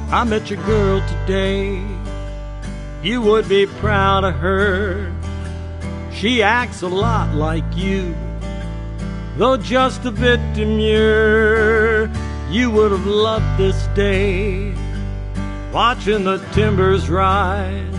I met your girl today. You would be proud of her. She acts a lot like you, though just a bit demure. You would have loved this day, watching the timbers rise